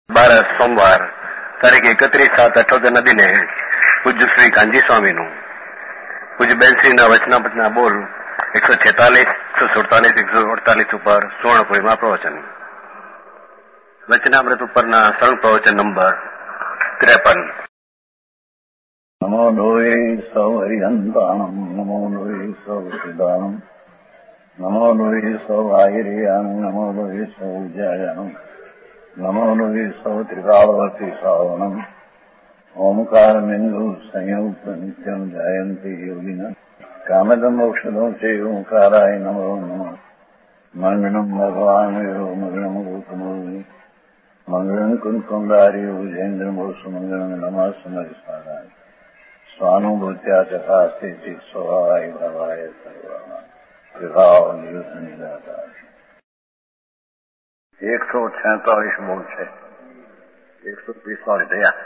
12 સોમવાર તારીખ 31/7/78 દિને પૂજ્ય શ્રી કાનજી સ્વામીનું પૂજ્ય બેનશ્રીના વચનામૃતના બોલ 146, 147, 148 ઉપર સુવર્ણપુરીમાં પ્રવચન. વચનામૃત ઉપરના સરળ પ્રવચન નંબર 53. નમો લોહે સૌ હરિહંતાણમ, નમો લોહે સૌ સિદ્ધાણમ, નમો લોહે સૌ આહિર્યાણમ, નમો લોહે સૌ જયાણમ, નમો લોહે સૌ ત્રિકાળવર્તી શ્રાવણમ. ઓમકારમેન્દુ સંયુક્ત નિત્યમ જાયંતી યોગિના કામદમ ઔષધો છે ઓંકારાય નમો નમઃ. મંગળમ ભગવાન મંગળમ ગૌતમોની મંગળમ કુંકુંડારી વિજેન્દ્રમોસુ મંગળમ નમઃ સમરિસ્વારાય સ્વાનુભૂત્યા ચકાસ્તે સ્વભાવાય ભાવાય સર્વા વિભાવ નિદાતા. 146 બોલ છે. 145 થયા.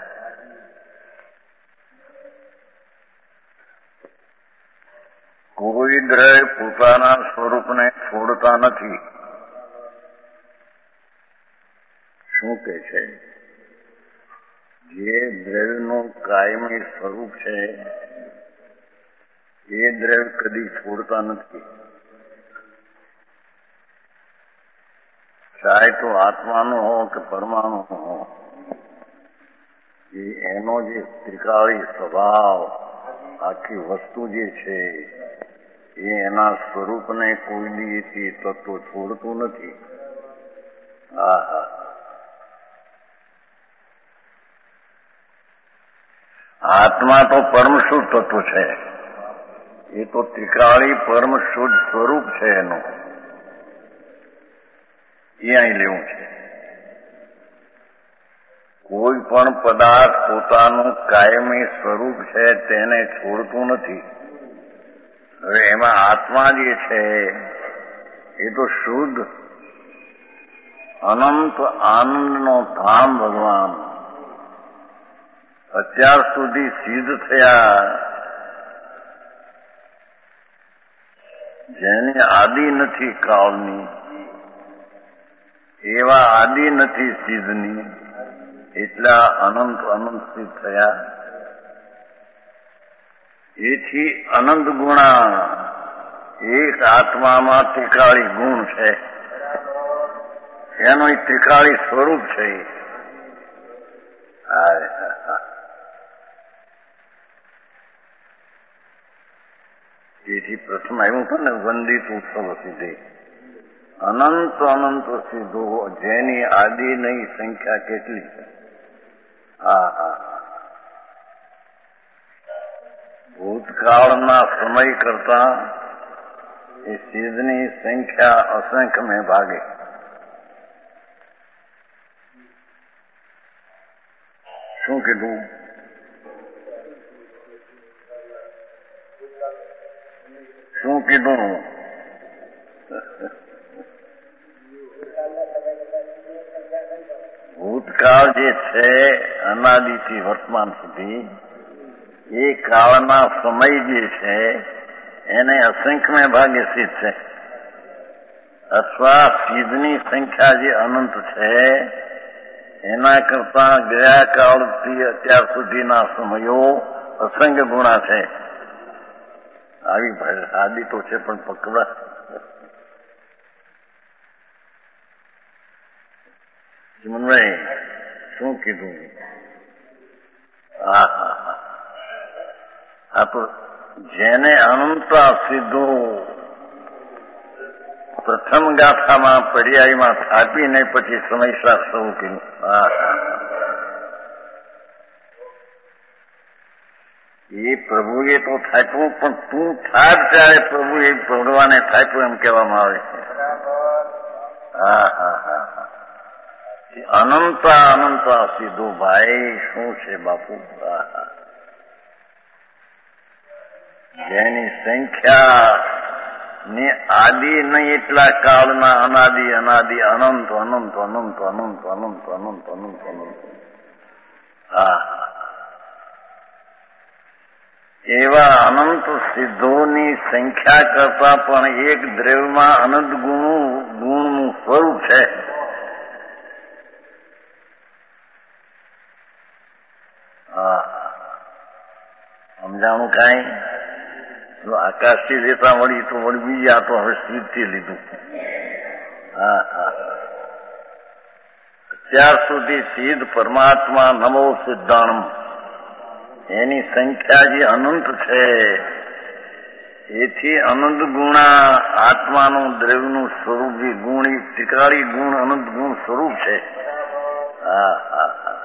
કોઈ દ્રવ્ય પોતાના સ્વરૂપને છોડતા નથી. શું કે છે? જે દ્રવ્યનું કાયમી સ્વરૂપ છે એ દ્રવ્ય કદી છોડતા નથી. ચાહે તો આત્માનું હો કે પરમાણુ હો, એનો જે ત્રિકાળી સ્વભાવ, આખી વસ્તુ જે છે એ એના સ્વરૂપને કોઈ દીથી તત્વ છોડતું નથી. આત્મા તો પરમ શુદ્ધ તત્વ છે. એ તો ત્રિકાળી પરમ શુદ્ધ સ્વરૂપ છે એનું. એ અહીં લેવું છે. કોઈ પણ પદાર્થ પોતાનું કાયમી સ્વરૂપ છે તેને છોડતું નથી. હવે એમાં આત્મા જે છે એ તો શુદ્ધ અનંત આનંદનો ધામ ભગવાન અત્યાર સુધી સિદ્ધ થયા, જેની આદિ નથી કાળની, એવા આદિ નથી સિદ્ધની, એટલા અનંત અનંત સિદ્ધ થયા. એથી અનંત ગુણા એક આત્મામાં ત્રિકાળી ગુણ છે, એનું ત્રિકાળી સ્વરૂપ છે. તેથી પ્રથમ આવ્યું હતું ને, વંદિત ઉત્સવ સિદ્ધિ અનંત અનંત સિદ્ધો, જેની આદિ નહીં સંખ્યા કેટલી છે. ભૂતકાળના સમય કરતા એ સિદ્ધની સંખ્યા અસંખ્ય મેં ભાગે. શું કીધું? શું કીધું? ભૂતકાળ જે છે અનાદિથી વર્તમાન સુધી, એ કાળના સમય જે છે એને અસંખ્ય ભાગે સિદ્ધ છે. અથવા સિદ્ધની સંખ્યા જે અનંત છે એના કરતા ગયા કાળથી અત્યાર સુધીના સમયો અસંખ્ય ગુણા છે. આવી આદિ તો છે પણ પકડા. ચિમનભાઈ શું કીધું? આ તો જેને અનંતા સિદ્ધો પ્રથમ ગાથામાં પર્યાયમાં સ્થાપીને પછી સમયસાર સૌ કીધું. એ પ્રભુએ તો થાપ્યું, પણ તું થાપ ત્યારે પ્રભુ એ ભગવાને થાપ્યું એમ કહેવામાં આવે છે. અનંતા અનંતા સિદ્ધો ભાઈ શું છે બાપુ? જેની સંખ્યા ને આદિ નહીં એટલા કાળના અનાદિ અનાદિ અનંત અનંત અનંત અનંત અનંત અનંત અનંત અનંત. એવા અનંત સિદ્ધોની સંખ્યા કરતા પણ એક દ્રવ્યમાં અનંત ગુણનું સ્વરૂપ છે. કાંઈ? જો આકાશથી લેતા વળી તો વળી બીજી આ તો હવે સ્થિરથી લીધું. હા હા, અત્યાર સુધી સિદ્ધ પરમાત્મા નમો સિદ્ધાણમ એની સંખ્યા જે અનંત છે, એથી અનંત ગુણા આત્માનું દ્રવ્યનું સ્વરૂપ જે ગુણ ત્રિકાળી ગુણ અનંત ગુણ સ્વરૂપ છે. હા હા હા,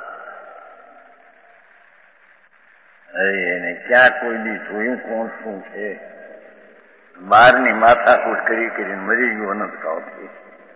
એને ક્યાં કોઈ દી જોયું કોણ શું છે? બહારની માથાકૂટ કરી કરીને મરી ગયું અનંત કાળથી.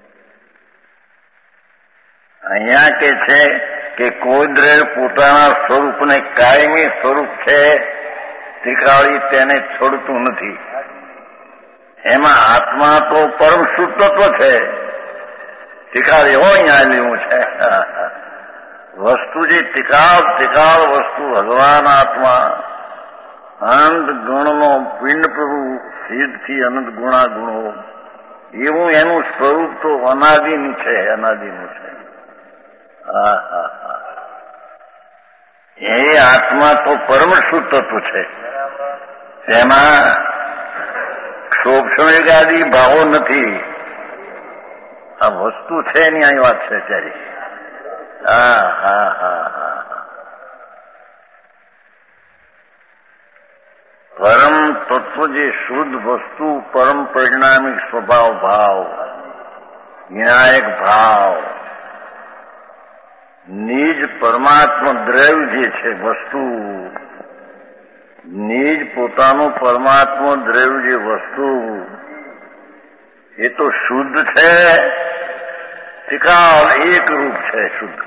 અહીંયા કે છે કે કોઈ દ્રવ્ય પોતાના સ્વરૂપને કાયમી સ્વરૂપ છે ત્રિકાળી તેને છોડતું નથી. એમાં આત્મા તો પરમ શુદ્ધ તત્વ છે, ત્રિકાળી હોય અહીંયા લેવું છે. વસ્તુ જે ત્રિકાળ વસ્તુ ભગવાન આત્મા અનંત ગુણનો પિંડ પ્રભુ સિદ્ધથી અનંત ગુણા ગુણો એવું એનું સ્વરૂપ તો અનાદિનું છે, અનાદિનું છે. હા હા હા, એ આત્મા તો પરમ શુદ્ધ તત્વ છે. તેમાં ક્ષોભ ભાવો નથી. આ વસ્તુ છે એની અહીં વાત છે ત્યારે. હા હા હા હા, પરમ તત્વ જે શુદ્ધ વસ્તુ પરમ પરિણામિક સ્વભાવ ભાવ વિનાયક ભાવ નિજ પરમાત્મા દ્રવ્ય જે છે વસ્તુ, નિજ પોતાનું પરમાત્મા દ્રવ્ય જે વસ્તુ એ તો શુદ્ધ છે, ત્રિકાળ એક રૂપ છે શુદ્ધ.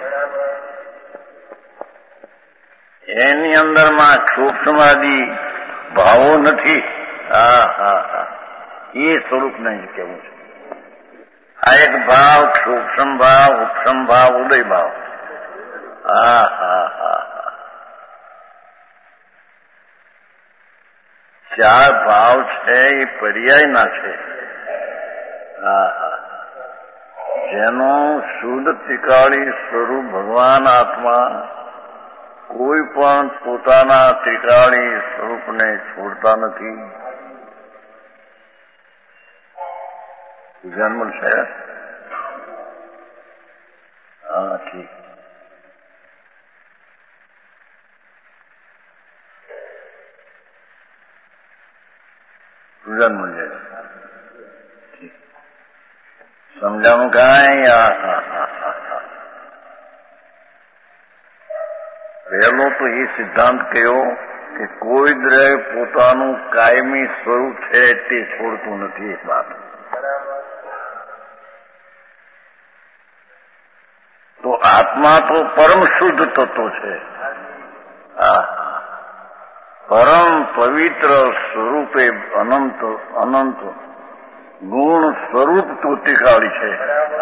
એની અંદરમાં સૂક્ષ્માદિ ભાવો નથી. હા હા હા, એ સ્વરૂપ નહીં કેવું છે. આ એક ભાવ સૂક્ષ્મ ભાવ, ઉપસમ ભાવ, ઉદય ભાવ. હા હા હા, ચાર ભાવ છે એ પર્યાયના છે. હા હા, જેનું શુદ્ધ ત્રિકાળી સ્વરૂપ ભગવાન આત્મા કોઈ પણ પોતાના ત્રિકાળી સ્વરૂપને છોડતા નથી. જન્મ છે. હા ઠીક. જન્મ છે. સમજાણું કાંઈ? પહેલો તો એ સિદ્ધાંત કયો કે કોઈ દ્રવ્ય પોતાનું કાયમી સ્વરૂપ છે તે છોડતું નથી. એક વાત તો આત્મા તો પરમ શુદ્ધ તત્વ છે. પરમ પવિત્ર સ્વરૂપે અનંત અનંત ગુણ સ્વરૂપ તો ત્રિકાળી છે.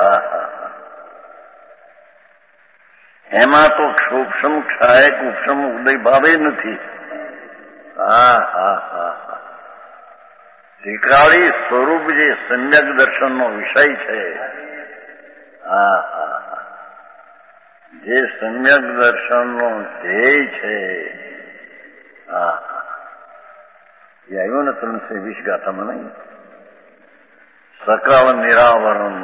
એમાં તો સૂક્ષ્મ ક્ષાયક ઉપસમ ઉદય ભાવે નથી. હા હા હા, ત્રિકાળી સ્વરૂપ જે સમ્યક દર્શનનો વિષય છે. હા હા, જે સમ્યક દર્શનનો ધ્યેય છે. હા, એ આવ્યો ને 320 ગાથામાં નહીં? સકળ નિરાવરણ.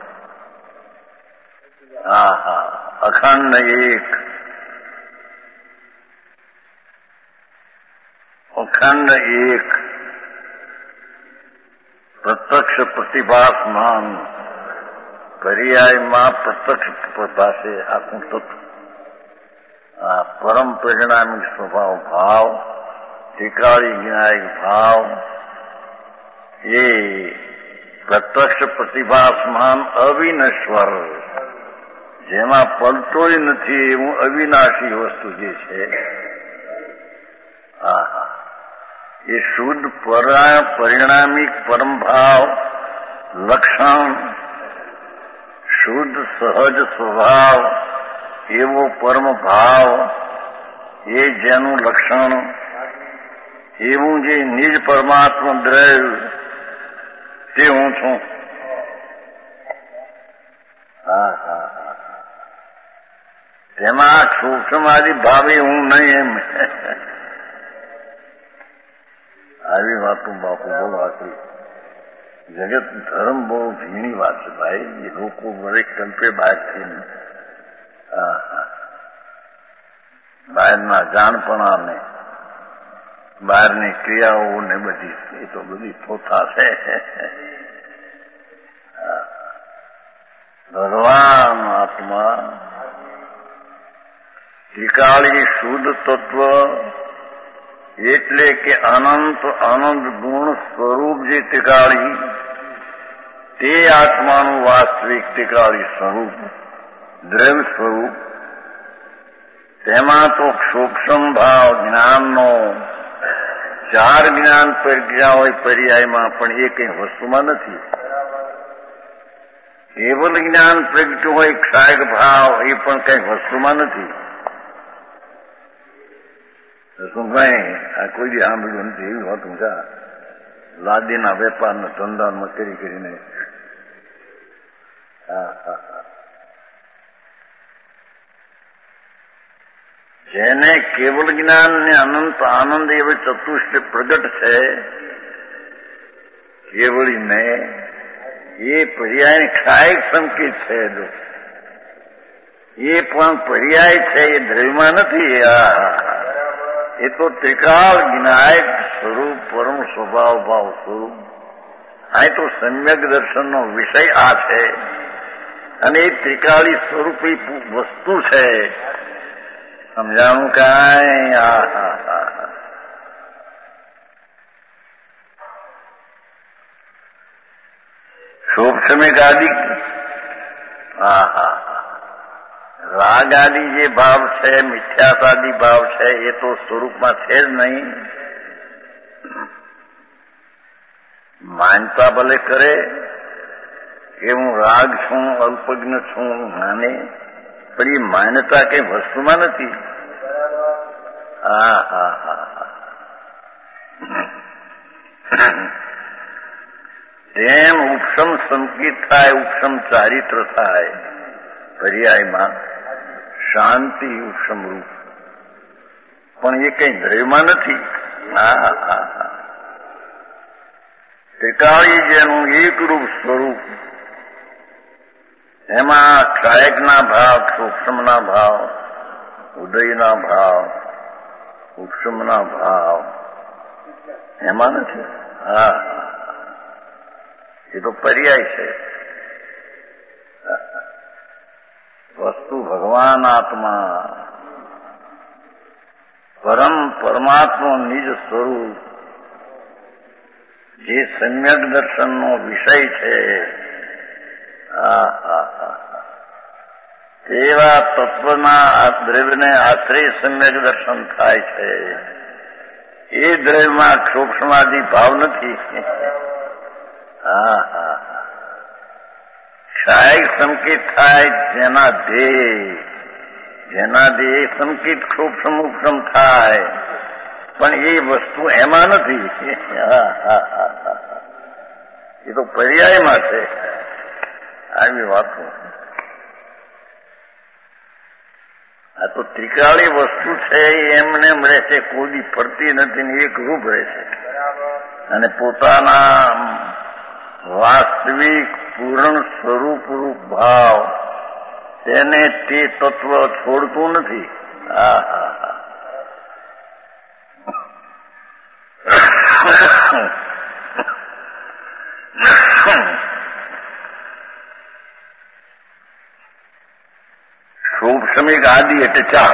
હા હા, અખંડ એક, અખંડ એક, પ્રત્યક્ષ પ્રતિભાસમાન, પર્યાયમાં પ્રત્યક્ષ પ્રભાસે આખું તત્વ. આ પરમ પરિણામિક સ્વભાવ ભાવ, ત્રિકાળી વિનાયક ભાવ, એ પ્રત્યક્ષ પ્રતિભાસમાન અવિનશ્વર, જેમાં પલતોય નથી એવું અવિનાશી વસ્તુ જે છે. એ શુદ્ધ પરિણામિક પરમ ભાવ લક્ષણ, શુદ્ધ સહજ સ્વભાવ એવો પરમ ભાવ, એ જેનું લક્ષણ, એવું જે નિજ પરમાત્મા દ્રવ્ય તે હું છું. હા હા હા, તેમાં સૂક્ષ્માદિ ભાવે હું નહીં એમ. વાતો બાપુ બહુ વાંચી. જગત ધર્મ બહુ ભીની વાત છે ભાઈ. એ લોકો દરેક કલ્પે બહારથી બહારના જાણપણાને, બહારની ક્રિયાઓ ને બધી, એ તો બધી પોતા છે. ભગવાન આત્મા ત્રિકાળી શુદ્ધ તત્વ એટલે કે અનંત આનંદ ગુણ સ્વરૂપ જે ત્રિકાળી, તે આત્માનું વાસ્તવિક ત્રિકાળી સ્વરૂપ, દ્રવ્ય સ્વરૂપ. તેમાં તો સૂક્ષ્મ ભાવ જ્ઞાનનો 4 જ્ઞાન પ્રજ્ઞા હોય પર્યાયમાં, પણ એ કઈ વસ્તુમાં નથી. કેવલ જ્ઞાન પ્રગટ્યું હોય ક્ષાયક ભાવ, એ પણ કઈ વસ્તુમાં નથી. ભાઈ આ કોઈ દી સાંભળ્યું નથી એવી વાત. ઊંચા લાદીના વેપારના ધંધામાં કરીને જેને કેવલ જ્ઞાન ને અનંત આનંદ એવો ચતુષ્ટ પ્રગટ છે કેવળીને, એ પર્યાય ક્ષાયક સંકેત છે. એ પણ પર્યાય છે, એ દ્રવ્યમાં નથી. એ તો ત્રિકાળ જ્ઞાયક સ્વરૂપ, પરમ સ્વભાવ ભાવ સ્વરૂપ. આ તો સમ્યક દર્શનનો વિષય આ છે, અને એ ત્રિકાળી સ્વરૂપી વસ્તુ છે. સમજાણું કાંઈ? સૂક્ષ્મિક આદિ રાગ આદિ જે ભાવ છે, મિથ્યાતાદિ ભાવ છે, એ તો સ્વરૂપમાં છે જ નહીં. માનતા ભલે કરે કે હું રાગ છું, અલ્પજ્ઞ છું, માને, પણ એ માન્યતા કઈ વસ્તુમાં નથી. તેમ ઉપશમ સંકિત થાય, ઉપશમ ચારિત્ર થાય પર્યાયમાં, શાંતિ ઉપશમ રૂપ, પણ એ કઈ દ્રવ્યમાં નથી. ત્રિકાળી જેનું એકરૂપ સ્વરૂપ, એમાં ક્ષાયકના ભાવ, સૂક્ષ્મના ભાવ, ઉદયના ભાવ, ઉપશમના ભાવ એમાં નથી. એ તો પર્યાય છે. વસ્તુ ભગવાન આત્મા, પરમાત્મા નિજ સ્વરૂપ, જે સમ્યક દર્શનનો વિષય છે, તેવા તત્વના આ દ્રવ્યને આશ્રય સમ્યક દર્શન થાય છે. એ દ્રવ્યમાં સૂક્ષ્માદિ ભાવ નથી. ક્ષાયક સંકેત થાય જેના ધ્યેય સંકેત સૂક્ષ્મ ઉપશમ થાય, પણ એ વસ્તુ એમાં નથી. એ તો પર્યાયમાં છે. આવી વાતો. આ તો ત્રિકાળી વસ્તુ છે, એમને એમ રહેશે, કોઈ ફરતી નથી ને એક રૂપ રહેશે, અને પોતાના વાસ્તવિક પૂર્ણ સ્વરૂપ રૂપ ભાવ તેને તે તત્વ છોડતું નથી. સૂક્ષ્મિક આદિ એટલે 4: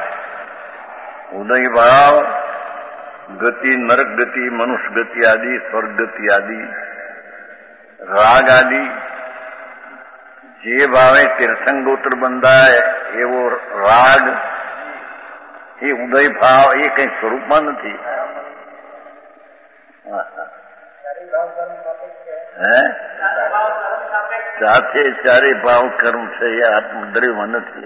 ઉદય ભાવ, ગતિ, નરક ગતિ, મનુષ્ય ગતિ આદિ, સ્વર્ગ ગતિ આદિ. રાગ આદિ જે ભાવે તીર્થંગોત્ર બંધાય એવો રાગ, એ ઉદય ભાવ, એ કઈ સ્વરૂપમાં નથી. સાથે ચારે ભાવ કર્મ છે, એ આત્મદ્રવ્યમાં નથી.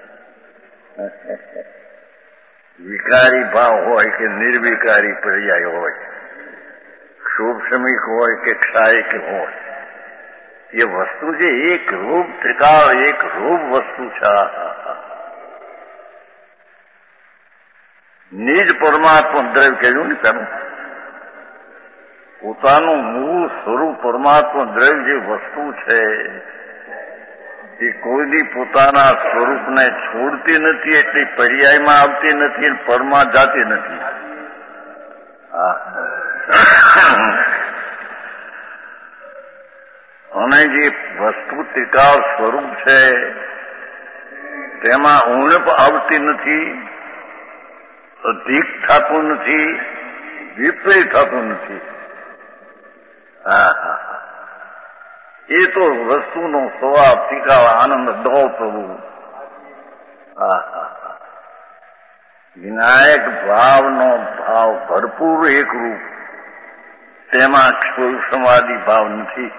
વિકારી ભાવ હોય કે નિર્વિકારી પર્યાય હોય, સૂક્ષ્મિક હોય કે ક્ષાયક હોય, એ વસ્તુ છે એક રૂપ, ત્રિકાળ એક રૂપ વસ્તુ છે. નિજ પરમાત્મા દ્રવ્ય કહ્યું ને તમે, પોતાનું મૂળ સ્વરૂપ પરમાત્મા દ્રવ્ય જે વસ્તુ છે એ કોઈની પોતાના સ્વરૂપને છોડતી નથી, એટલી પર્યાયમાં આવતી નથી, પરમાં જાતી નથી. અને જે વસ્તુ ટિકાળ સ્વરૂપ છે તેમાં ઉણપ આવતી નથી, અધિક થતું નથી, વિપરીત થતું નથી. એ તો વસ્તુનો સ્વભાવ ટિકાળ આનંદ ડોળ પ્રભુ. વિનાયક ભાવનો ભાવ ભરપૂર એકરૂપ, તેમાં કોઈ સમાધિ ભાવ નથી.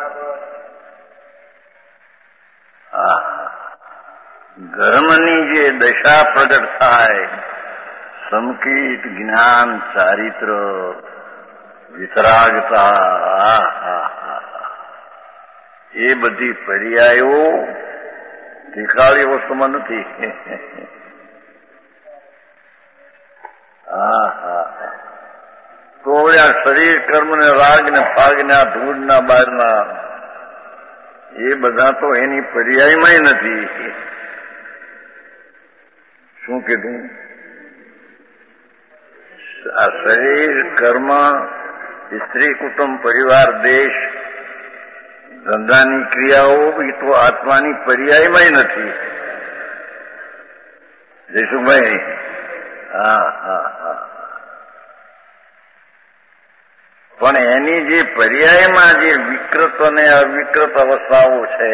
ધર્મની જે દશા પ્રગટ થાય, સંકિત જ્ઞાન ચારિત્ર વિતરાગતા, એ બધી પર્યાયો દેખાડી વસ્તુમાં નથી. તો આ શરીર કર્મ ને રાગ ને ફાગ ને આ ધૂળ ના બહારના એ બધા તો એની પર્યાયમાં નથી. શું કીધું? આ શરીર કર્મ સ્ત્રી કુટુંબ પરિવાર દેશ ધંધાની ક્રિયાઓ એ તો આત્માની પર્યાયમાં નથી. જયસુભાઈ, પણ એની જે પર્યાયમાં જે વિકૃત અને અવિકૃત અવસ્થાઓ છે,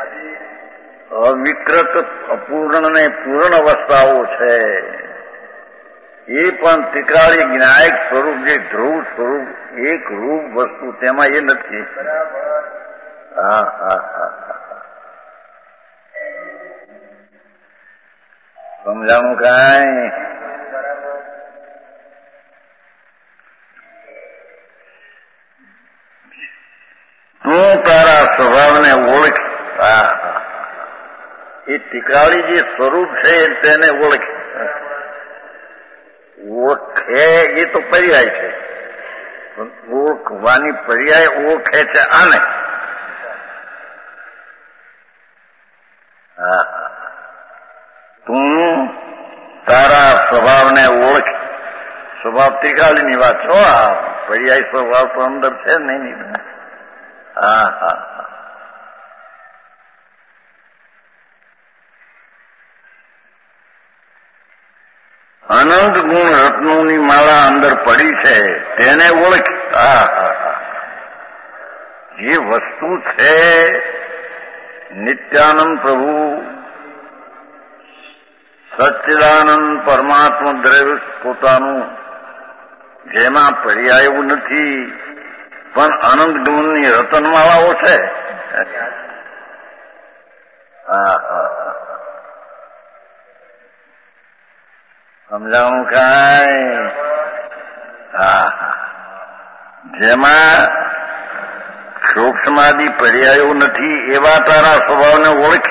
અવિકૃત અપૂર્ણ અને પૂર્ણ અવસ્થાઓ છે, એ પણ તિકાળી જ્ઞાયક સ્વરૂપ જે ધ્રુવ સ્વરૂપ એક રૂપ વસ્તુ તેમાં એ નથી. સમજાણું કાંઈ? તું તારા સ્વભાવને ઓળખ. એ તિકાળી જે સ્વરૂપ છે તેને ઓળખ. ઓળખે એ તો પર્યાય છે, ઓળખવાની પર્યાય ઓળખે છે આને. તું તારા સ્વભાવને ઓળખ. સ્વભાવ તિકાળીની વાત છો, આ પર્યાય સ્વભાવ તો અંદર છે નહીં. અનંત ગુણ રત્નોની માળા અંદર પડી છે તેને ઓળખ. જે વસ્તુ છે નિત્યાનંદ પ્રભુ સચ્ચિદાનંદ પરમાત્મા દ્રવ્ય પોતાનું, જેમાં પર્યાયો નથી પણ અનંત ગુણની રતનમાળાઓ છે. સમજાણું કાંઈ? જેમાં સૂક્ષ્માદિ પર્યાયો નથી એવા તારા સ્વભાવને ઓળખ.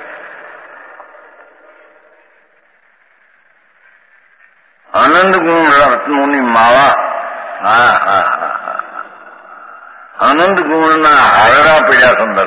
અનંત ગુણ રત્નોની માળા, અનંત ગુણના હારડા પીડ્યા સુંદર.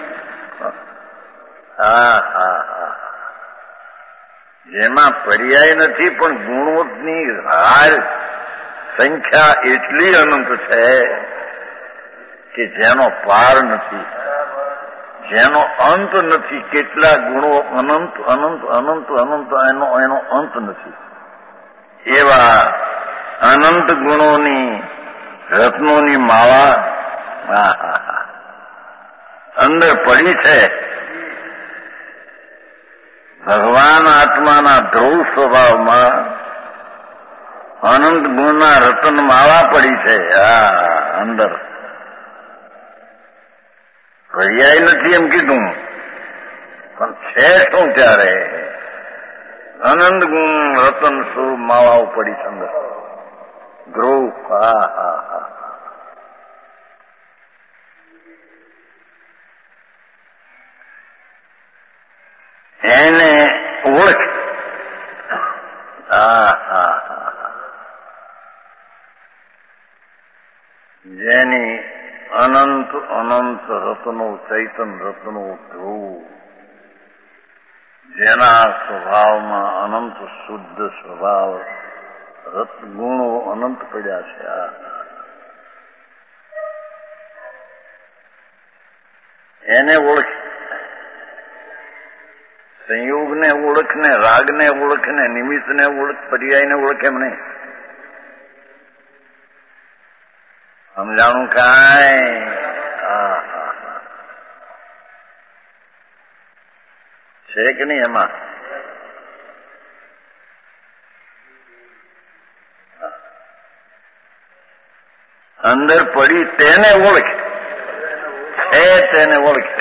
જેમાં પર્યાય નથી પણ ગુણોની હાર સંખ્યા એટલી અનંત છે કે જેનો પાર નથી, જેનો અંત નથી. કેટલા ગુણો અનંત અનંત અનંત અનંત એનો અંત નથી. એવા અનંત ગુણોની રત્નોની માળા અંદર પડી છે. ભગવાન આત્માના ધ્રુવ સ્વભાવમાં અનંત ગુણના રતન માળા પડી છે. અંદર પર્યાય નથી એમ કીધું, પણ છે શું ત્યારે અનંત ગુણ રતન સ્વરૂપ માળાઓ પડી છે અંદર. ધ્રુવ એને ઓળખ. અનંત રત્નો ચૈતન રત્નો ધ્રુવ, જેના સ્વભાવમાં અનંત શુદ્ધ સ્વભાવ રત્ગુણો અનંત પડ્યા છે. એને ઓળખ, સંયોગને ઓળખ ને રાગને ઓળખ ને નિમિત્તને ઓળખ, પર્યાયને ઓળખ એમ નહીં. સમજાણું કાંઈ? છે કે નહીં એમાં? અંદર પડી તેને ઓળખ, છે તેને ઓળખ.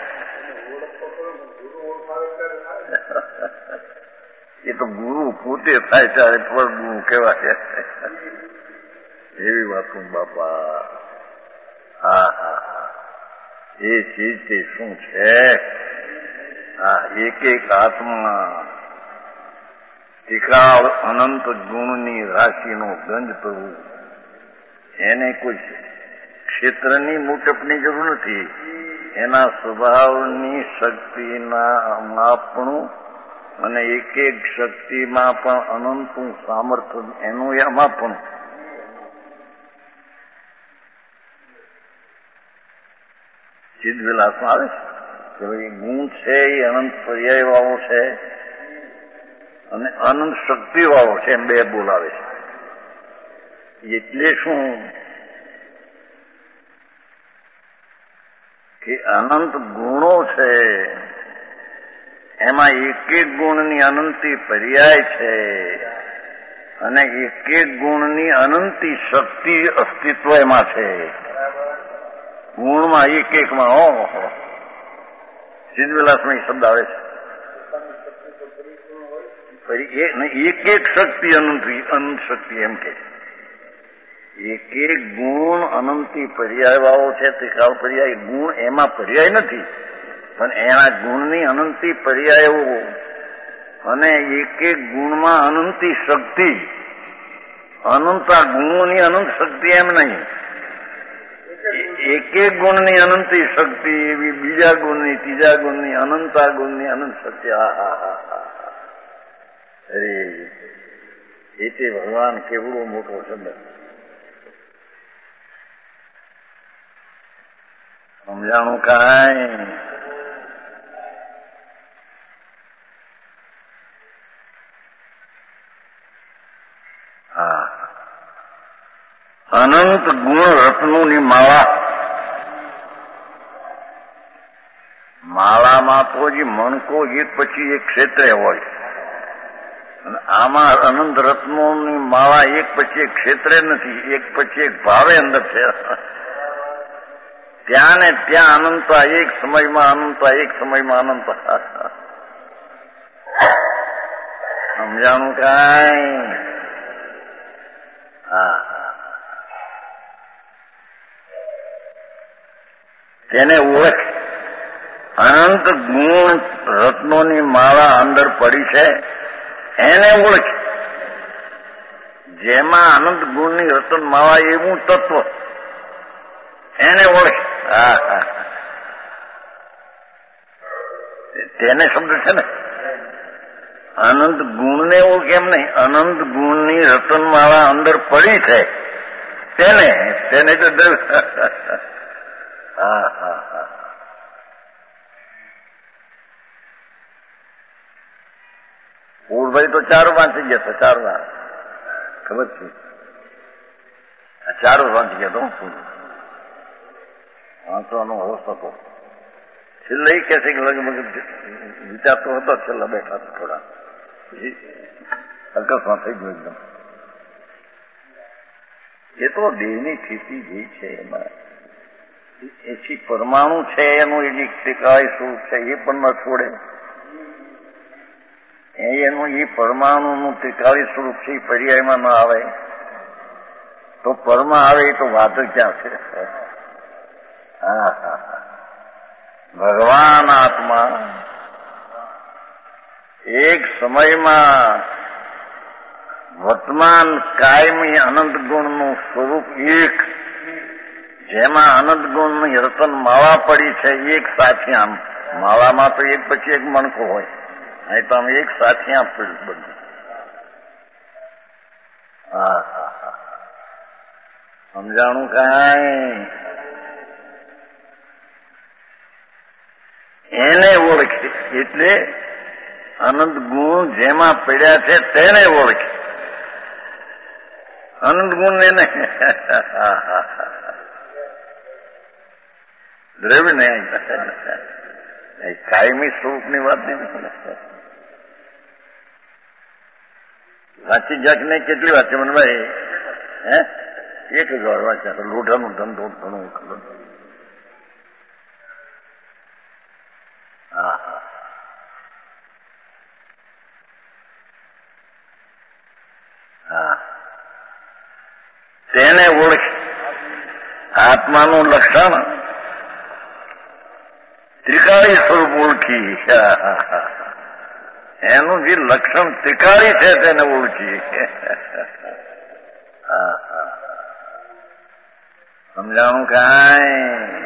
એ તો ગુરુ પોતે થાય ત્યારે પર ગુરુ કહેવાય. એવી વાતો બાપા. એ ચીજ તે શું છે? એક એક આત્મા ટીકાળ અનંત ગુણની રાશિનો ગંજ કરવું, એને કોઈ ક્ષેત્રની મૂટપની જરૂર નથી. એના સ્વભાવની શક્તિના માપણું અને એક એક શક્તિમાં પણ અનંતનું સામર્થ્ય એનું એમાં પણ ચિદ વિલાસમાં આવે છે કે ભાઈ ગુણ છે એ અનંત પર્યાય વાળો છે અને અનંત શક્તિ વાળો છે, એમ બે બોલાવે છે. એટલે શું કે અનંત ગુણો છે, એમાં એક એક ગુણની અનંતી પર્યાય છે અને એક એક ગુણની અનંતી શક્તિ અસ્તિત્વ એમાં છે. ગુણમાં એક એકમાં સિદ્ધવિલાસમાં શબ્દ આવે છે. એક એક શક્તિ અનંત શક્તિ એમ કે એક એક ગુણ અનંતી પર્યાય વાળો છે. ત્રિકાળ પર્યાય ગુણ એમાં પર્યાય નથી, પણ એના ગુણની અનંતી પર્યાયો અને એક એક ગુણમાં અનંતી શક્તિ. અનંતા ગુણોની અનંત શક્તિ એમ નહીં, એક એક ગુણની અનંતી શક્તિ એવી બીજા ગુણની, ત્રીજા ગુણની, અનંતા ગુણની અનંત શક્તિ. અરે એ તે ભગવાન કેવડો મોટો શબ્દ. સમજાણું કાંઈ? અનંત ગુણ રત્નોની માળામાં તો જે મણકો એક પછી એક ક્ષેત્રે હોય, અને આમાં અનંત રત્નોની માળા એક પછી એક ક્ષેત્રે નથી, એક પછી એક ભાવે અંદર છે. ત્યાં ને ત્યાં અનંતા, એક સમયમાં અનંતા, એક સમયમાં અનંતા. સમજાણું કાંઈ? તેને ઓળખ. અનંત ગુણ રત્નોની માળા અંદર પડી છે, એને ઓળખ. જેમાં અનંત ગુણની રત્ન માળા એવું તત્વ, એને ઓળખ. તેને શબ્દ છે ને અનંત ગુણને ઓળખ એમ નહીં, અનંત ગુણની રતન માળા અંદર પડી છે તેને તો પૂરભાઈ તો 4 વાંચી ગયા હતા, 4 વાર ખબર છે, 4 વાંચી ગયા તો વાંચવાનો હોશ હતો. છેલ્લે કે છે કે લગભગ વિચારતો હતો, છેલ્લા બેઠા થોડા પછી અકસ્માત થઈ ગયું એકદમ. એ તો દેહની સ્થિતિ જે છે એમાં એથી પરમાણુ છે એનું એ ટીકાય સ્વરૂપ છે એ પણ ન છોડે. એનું એ પરમાણુનું ત્રિકાળી સ્વરૂપ છે એ પર્યાયમાં ન આવે તો પરમાં આવે એ તો વાત ક્યાં છે. ભગવાન આત્મા એક સમયમાં વર્તમાન કાયમી અનંત ગુણનું સ્વરૂપ એક, જેમાં અનંત ગુણની રતન માળા પડી છે, એક સાથે આમ માળામાં તો એક પછી એક મણકો હોય, અહીં તો આમ એક સાથે આમ પડ્યું બધું. હા હા હા, સમજાણું કાંઈ? એને ઓળખે એટલે અનંત ગુણ જેમાં પડ્યા છે તેને ઓળખે, અનંત ગુણ ને દ્રવ્ય ને કાયમી સ્વરૂપની વાત નહીં. સાચી જાત ને કેટલી વાત છે મનભાઈ? હે 1000 વાંચ્યા તો લોઢાનો ધંધો ઘણો ખબર. હા હા, હા, તેને ઓળખ. આત્માનું લક્ષણ ત્રિકાળી સ્વરૂપ ઓળખી, એનું જે લક્ષણ ત્રિકાળી છે તેને ઓળખી. સમજાણું કાંઈ?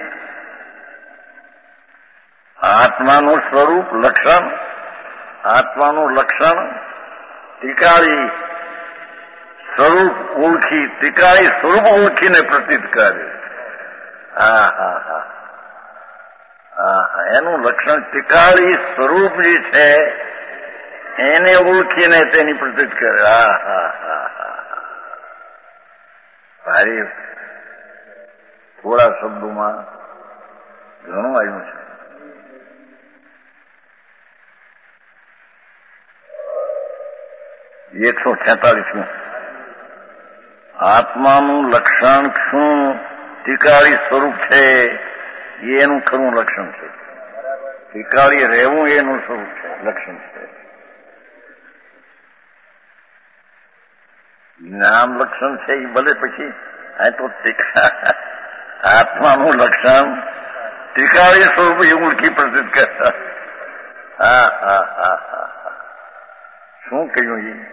આત્માનું સ્વરૂપ લક્ષણ, આત્માનું લક્ષણ ત્રિકાળી સ્વરૂપ ઓળખી, ત્રિકાળી સ્વરૂપ ઓળખીને પ્રતીત કરે. હા હા હા હા, એનું લક્ષણ ત્રિકાળી સ્વરૂપ જે છે એને ઓળખીને તેની પ્રતીત કરે. હા હા હા હા, ભારી થોડા શબ્દોમાં ઘણું આવ્યું છે. $146 આત્માનું લક્ષણ શું ત્રિકાળી સ્વરૂપ છે એનું ખરું લક્ષણ છે. ત્રિકાળી રહેવું એનું સ્વરૂપ છે, લક્ષણ છે. નામ લક્ષણ છે એ ભલે પછી આ તો આત્માનું લક્ષણ ત્રિકાળી સ્વરૂપ એ ઓળખી પ્રસિદ્ધ કરતા. હા હા હા હા, શું કહ્યું? એ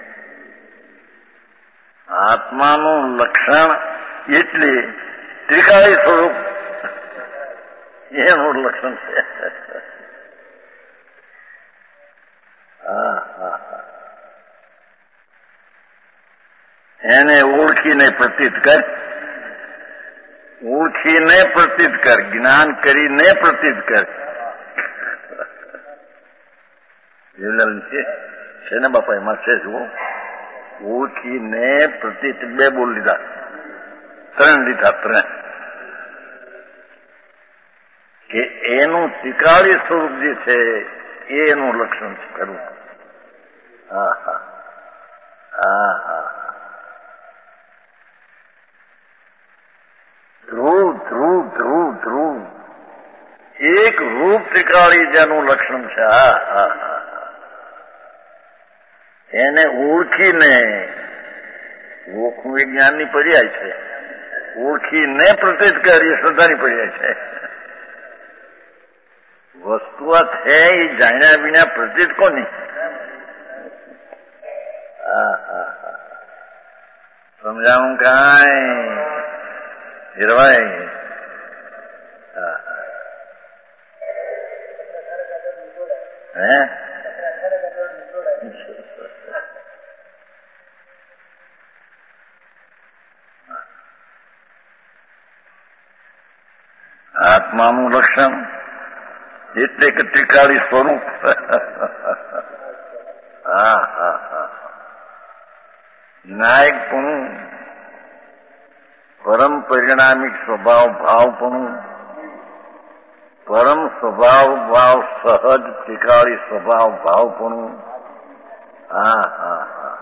આત્માનું લક્ષણ એટલે ત્રિકાળી સ્વરૂપ એનું લક્ષણ છે. હા હા હા, એને ઓળખીને પ્રતીત કર, ઓળખીને પ્રતીત કર, જ્ઞાન કરીને પ્રતીત કર. છે ને બાપા, એમાં છે જુઓ, ઓળખીને પ્રતીત બે બોલ લીધા, 3 લીધા, 3 કે એનું ત્રિકાળી સ્વરૂપ જે છે એનું લક્ષણ છે ખરું. હા હા હા હા, ધ્રુવ ધ્રુવ ધ્રુવ ધ્રુવ એક રૂપ ત્રિકાળી જેનું લક્ષણ છે. હા હા હા, એને ઓળખીને, ઓળખવું એ જ્ઞાનની પર્યાય છે, ઓળખીને પ્રતીત કરી શ્રદ્ધાની પર્યાય છે. વસ્તુ આ છે એ જાણ્યા વિના પ્રતીત કોની? હા હા હા, સમજાવું કાંઈ હીરવાય? હા હા, હે આત્માનું લક્ષણ એટલે કે ત્રિકાળી સ્વરૂપ. હા હા હા, નાયકપણું, પરમ પરિણામિક સ્વભાવ ભાવપણું, પરમ સ્વભાવ ભાવ સહજ ત્રિકાળી સ્વભાવ ભાવપણું. હા હા હા,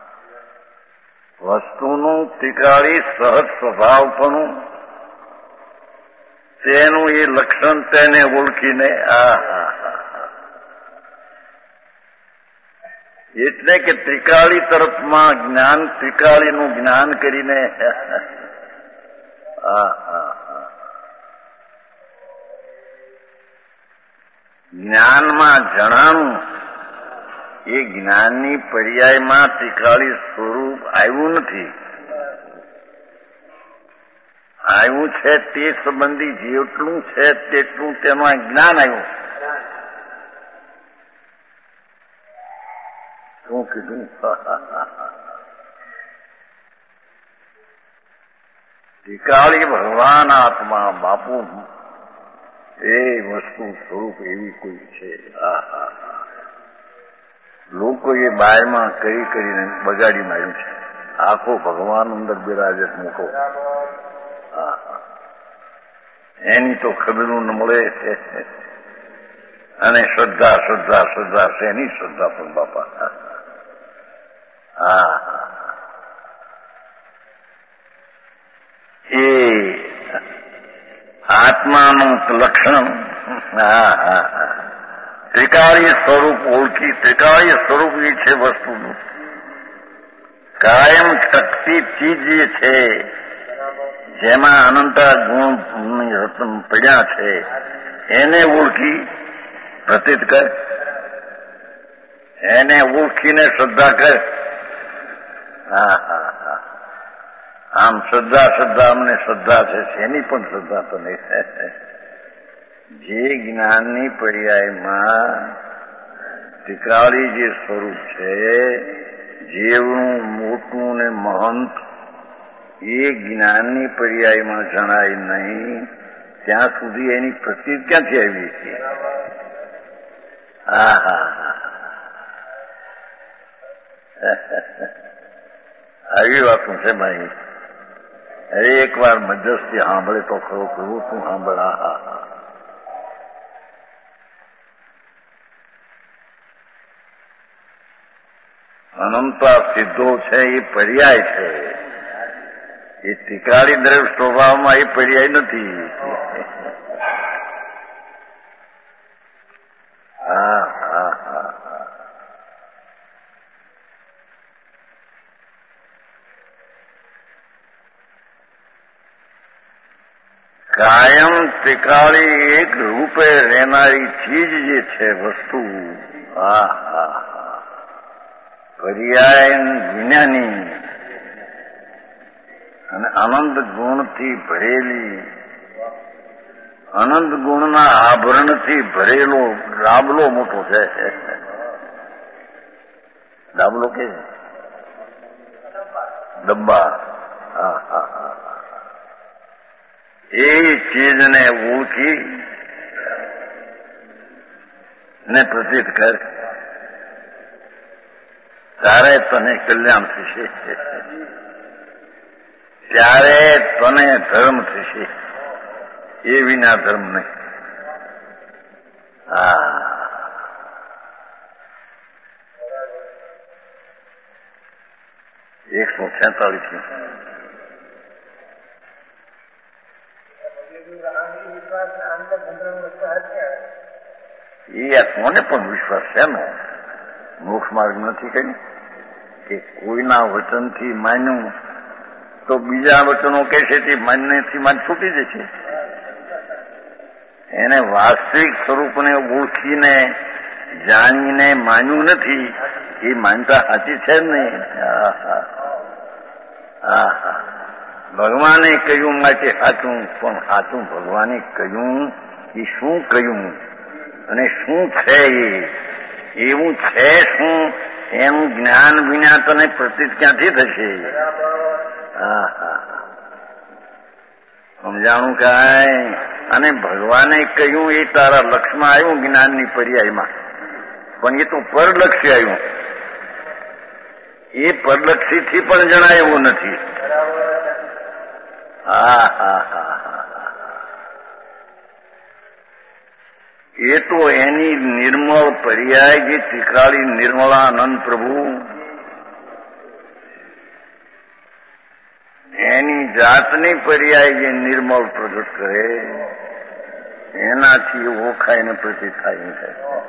વસ્તુનું ત્રિકાળી સહજ સ્વભાવપણું, તેનું એ લક્ષણ તેને ઓળખીને. હા હા હા, એટલે કે ત્રિકાળી તરફમાં જ્ઞાન, ત્રિકાળીનું જ્ઞાન કરીને. હા હા હા, જ્ઞાનમાં જણાનું એ જ્ઞાનની પર્યાયમાં ત્રિકાળી સ્વરૂપ આવ્યું નથી. આવ્યું છે તે સંબંધી જેટલું છે તેટલું તેમાં જ્ઞાન આવ્યું. શું કીધું? ત્રિકાળી ભગવાન આત્મા બાપુ એ વસ્તુ સ્વરૂપ એવી કોઈ છે. લોકોએ બહારમાં કરીને બગાડી માર્યું છે. આખો ભગવાન અંદર બિરાજે મોટો. એની તો ખબરું ન મળે. અને શ્રદ્ધા શ્રદ્ધા શ્રદ્ધા છે એની શ્રદ્ધા પણ બાપા. એ આત્માનું લક્ષણ. ત્રિકાળી સ્વરૂપ ઓળખી. ત્રિકાળી સ્વરૂપ એ છે વસ્તુનું કાયમ ટકતી ચીજ જે છે જેમાં અનંત ગુણ રતન પડ્યા છે એને ઓળખી પ્રતીત કર. એને ઓળખીને શ્રદ્ધા કર. આમ શ્રદ્ધા શ્રદ્ધા અમને શ્રદ્ધા છે એની પણ શ્રદ્ધા તો નહીં. જે જ્ઞાનની પર્યાયમાં ત્રિકાળી જે સ્વરૂપ છે જેવનું મોટું ને મહંત એ જ્ઞાનની પર્યાયમાં જણાય નહીં ત્યાં સુધી એની પ્રતીત ક્યાંથી આવી હતી? આવી વાતું છે ભાઈ. અરે એક વાર મધ્યસ્થી સાંભળે તો ખરો કહું તું સાંભળ. અનંતા સિદ્ધો છે એ પર્યાય છે. એ ત્રિકાળી દ્રવ્ય સ્વભાવમાં એ પર્યાય નથી. કાયમ ત્રિકાળી એક રૂપે રહેનારી ચીજ જે છે વસ્તુ. પર્યાય વિજ્ઞાની અને અનંત ગુણથી ભરેલી, અનંત ગુણના આભરણથી ભરેલો ડાબલો મોટો છે. ડાબલો કે ડબ્બા. એ ચીજને ઓળખી ને પ્રતીત કર ત્યારે તને કલ્યાણ થશે. ત્યારે તને ધર્મ થશે. એ વિના ધર્મ નહીં. 146 એ કોને પણ વિશ્વાસ છે ને મોક્ષ માર્ગ નથી કહ્યું કે કોઈના વચનથી માન્યું તો બીજા વચનો કહેશે તે માન્યથી માન છૂટી જશે. એને વાસ્તવિક સ્વરૂપને ઓળખીને જાણીને માન્યું નથી એ માનતા સાચી છે જ નહીં. ભગવાને કહ્યું માટે સાચું, પણ સાચું ભગવાને કહ્યું એ શું કહ્યું અને શું છે એવું છે શું એનું જ્ઞાન વિના તને પ્રતીત ક્યાંથી થશે? સમજાણું કાંઈ? અને ભગવાને કહ્યું એ તારા લક્ષમાં આવ્યું જ્ઞાનની પર્યાયમાં, પણ એ તો પરલક્ષી આવ્યું. એ પરલક્ષીથી પણ જણાય એવું નથી. એ તો એની નિર્મળ પર્યાય જે ત્રિકાળી નિર્મળાનંદ પ્રભુ એની જાતની પર્યાય જે નિર્મળ પ્રગટ કરે એનાથી ઓળખાય ને પ્રતીત થાય છે.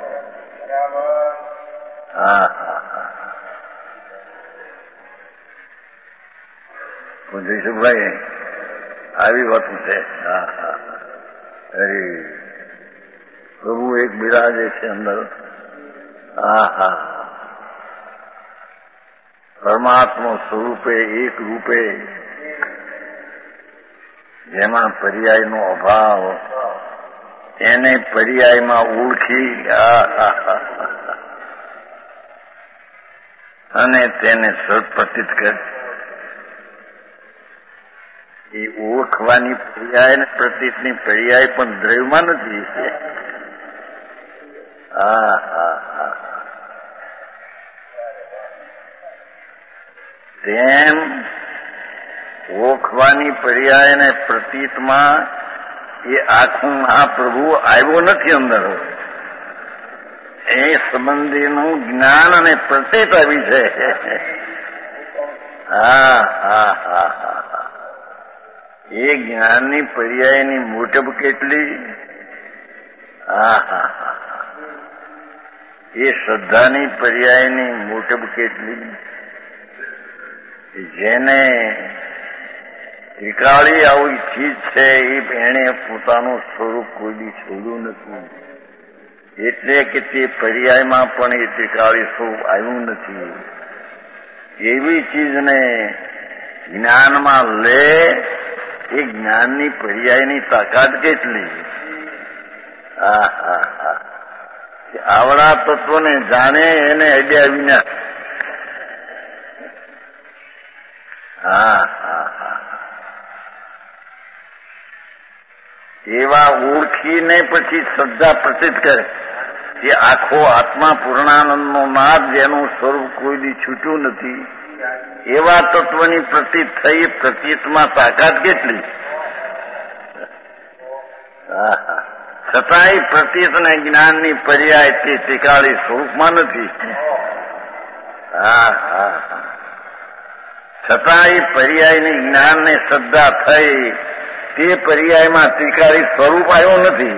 જયસુખભાઈ આવી વાતું છે. અરે પ્રભુ એક બિરાજે છે અંદર. પરમાત્મા સ્વરૂપે એક રૂપે જેમાં પર્યાયનો અભાવ, એને પર્યાયમાં ઓળખી અને તેને સદપ્રતીત કરે. એ ઓળખવાની પર્યાય ને પ્રતીતની પર્યાય પણ દ્રવ્યમાં નથી. તેમ ઓળખવાની પર્યાય ને પ્રતીતમાં એ આખું મહાપ્રભુ આવ્યો નથી અંદર. એ સંબંધીનું જ્ઞાન અને પ્રતીત આવી છે. એ જ્ઞાનની પર્યાયની મોટપ કેટલી, એ શ્રદ્ધાની પર્યાયની મોટપ કેટલી. જેને ત્રિકાળી આવી ચીજ છે એને પોતાનું સ્વરૂપ કોઈ દી છોડ્યું નથી. એટલે કે તે પર્યાયમાં પણ એ ત્રિકાળી સ્વરૂપ આવ્યું નથી. એવી ચીજને જ્ઞાનમાં લે, એ જ્ઞાનની પર્યાયની તાકાત કેટલી. આવડા તત્વોને જાણે એને અડ્યા વિના. એવા ઓળખીને પછી શ્રદ્ધા પ્રસિદ્ધ કરે. એ આખો આત્મા પૂર્ણાનંદનો નાદ, જેનું સ્વરૂપ કોઈ દી છૂટ્યું નથી, એવા તત્વની પ્રતીત થઈ. પ્રતીતમાં તાકાત કેટલી. છતાંય પ્રતીત અને જ્ઞાનની પર્યાય તે ત્રિકાળી સ્વરૂપમાં નથી. છતાંય પર્યાયની જ્ઞાનને શ્રદ્ધા થઈ, તે પર્યાયમાં ત્રિકાળી સ્વરૂપ આવ્યો નથી.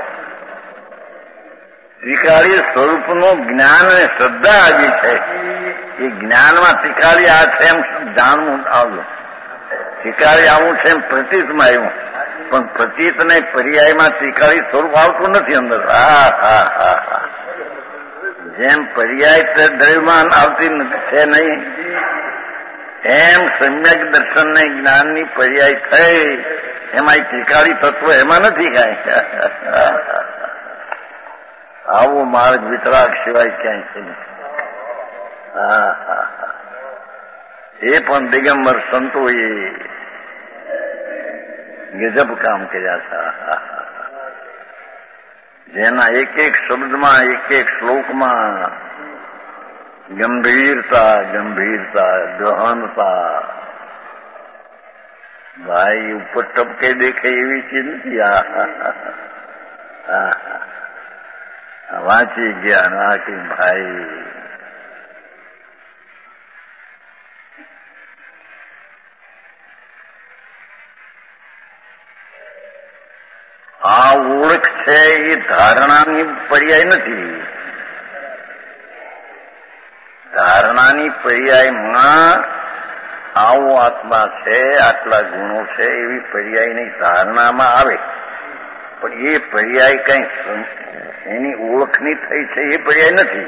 ત્રિકાળી સ્વરૂપનું જ્ઞાન અને શ્રદ્ધા આવી છે. એ જ્ઞાનમાં ત્રિકાળી આ છે એમ જાણવું આવ્યું. ત્રિકાળી આવું છે એમ પ્રતીતમાં આવ્યું, પણ પ્રતીત ને પર્યાયમાં ત્રિકાળી સ્વરૂપ આવતું નથી અંદર. જેમ પર્યાય દ્રવ્યમાન આવતી છે નહીં, એમ સમ્યક દર્શન ને જ્ઞાનની પર્યાય થઈ, એમાં ત્રિકાળી તત્વ એમાં નથી કાંઈ. આવો માર્ગ વિતરાગ સિવાય ક્યાંય છે નહીં. એ પણ દિગંબર સંતોએ ગજબ કામ કર્યા છે. જેના એક એક શબ્દમાં, એક એક શ્લોકમાં ગંભીરતા, ગંભીરતા, ગહનતા. ભાઈ ઉપર ટપકે દેખે એવી ચીજ નથી. વાંચી ગયા ના કે ભાઈ આ ઓળખ છે એ ધારણાની પર્યાય નથી. ધારણાની પર્યાયમાં આવો આત્મા છે, આટલા ગુણો છે, એવી પર્યાયની ધારણામાં આવે. પણ એ પર્યાય કઈ એની ઓળખની થઈ છે એ પર્યાય નથી.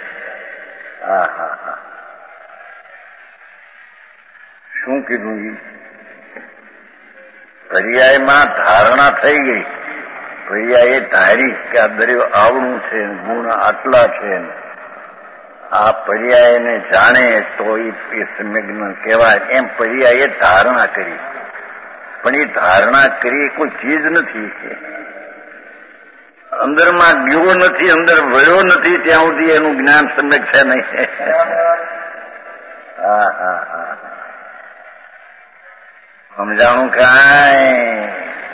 શું કીધું? પર્યાયમાં ધારણા થઈ ગઈ. પર્યાય ધારી કે આ દરેક આવડું છે, ગુણ આટલા છે. આ પર્યાયને જાણે તો એ સમ્યજ્ઞ કહેવાય. એમ પર્યાયે ધારણા કરી, પણ એ ધારણા કરી કોઈ ચીજ નથી. અંદરમાં ગયો નથી, અંદર વળ્યો નથી, ત્યાં સુધી એનું જ્ઞાન સમ્યક છે નહીં. સમજાણું કાંઈ?